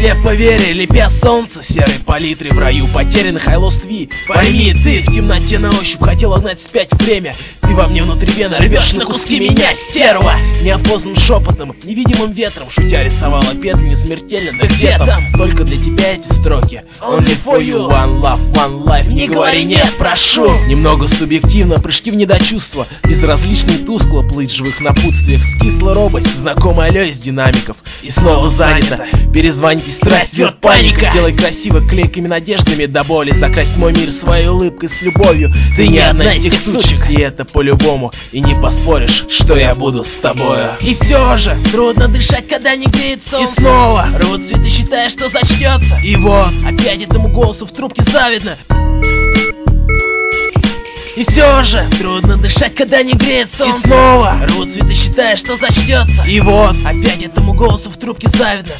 Все поверили, пя солнце серой палитры в раю потерянных I lost V. Пойми, ты в темноте на ощупь хотела гнать вспять время. Ты во мне внутривенно рвешь на куски меня, стерва. Неопознанным шепотом, невидимым ветром, шутя рисовала петли несмертельно. Да где там? Только для тебя эти строки. Only for you, one love, one life. Не говори нет, прошу. Немного субъективно, прыжки в недочувство. Безразлично и тускло плыть в живых напутствиях. Скисла робость, знакомый алло из динамиков. И снова занято. Перезвоните, страсть, вверх паника. Делай красиво клейкими надеждами до боли. Закрась мой мир своей улыбкой с любовью. Ты не одна из тех сучек, и это по-любому. И не поспоришь, что я буду с тобою. И все же трудно дышать, когда не греет солнце. И снова рвут цветы, считая, что зачтется. И вот опять этому голосу в трубке завидно. И все же трудно дышать, когда не греет солнце. И снова рвут цветы, считая, что зачтется. И вот опять этому голосу в трубке завидно.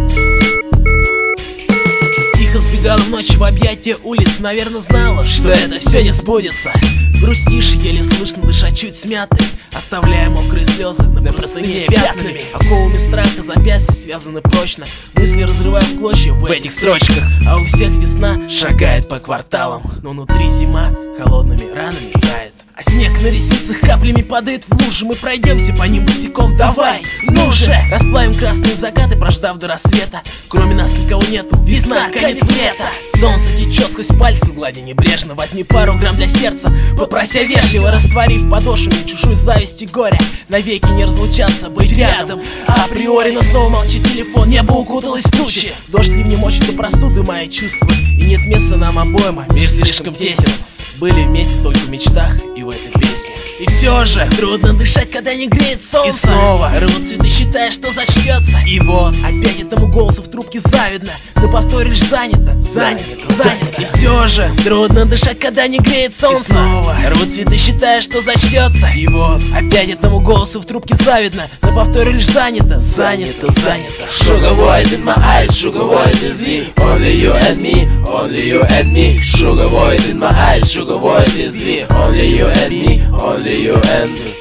Тихо сбегала в ночь в объятия улиц. Наверное, знала, что это все не сбудется. Грустишь, еле слышно, дыша чуть смятой, оставляя мокрые слезы на простыне пятнами. Оковами страха запястья связаны прочно. Мысли разрываю в клочья в этих строчках. А у всех весна шагает по кварталам, но внутри зима холодными ранами тает. А снег на ресницах каплями падает в лужи. Мы пройдемся по ним босиком, давай, ну же. Расплавим красные закаты, прождав до рассвета. Кроме нас никого нету, весна, конец лета. Солнце течет сквозь пальцы, гладя небрежно. Возьми пару грамм для сердца, попрося вежливо, растворив подошвами чужую зависть и горе. Навеки не разлучаться, быть рядом априори. Но снова молчит телефон, небо укуталось в тучи. Дождь ливнем мочит до простуды мои чувства. И нет места нам обоим, мир слишком тесен. Были вместе только в мечтах и в этой песне. И все же трудно дышать, когда не греет солнце. И снова рвут цветы, считая, что зачтется. И вот опять этому голосу в трубке завидно. На повторе лишь занято, занято, занято. И все же трудно дышать, когда не греет солнце. И снова рвут цветы, считая, что зачтется. И вот опять этому голосу в трубке завидно. На повторе лишь занято, занято, занято. Sugar void in my eyes, sugar void is me. Only you and me, only you and me. Sugar void in my eyes, sugar void is me. Only you and me, only you and me.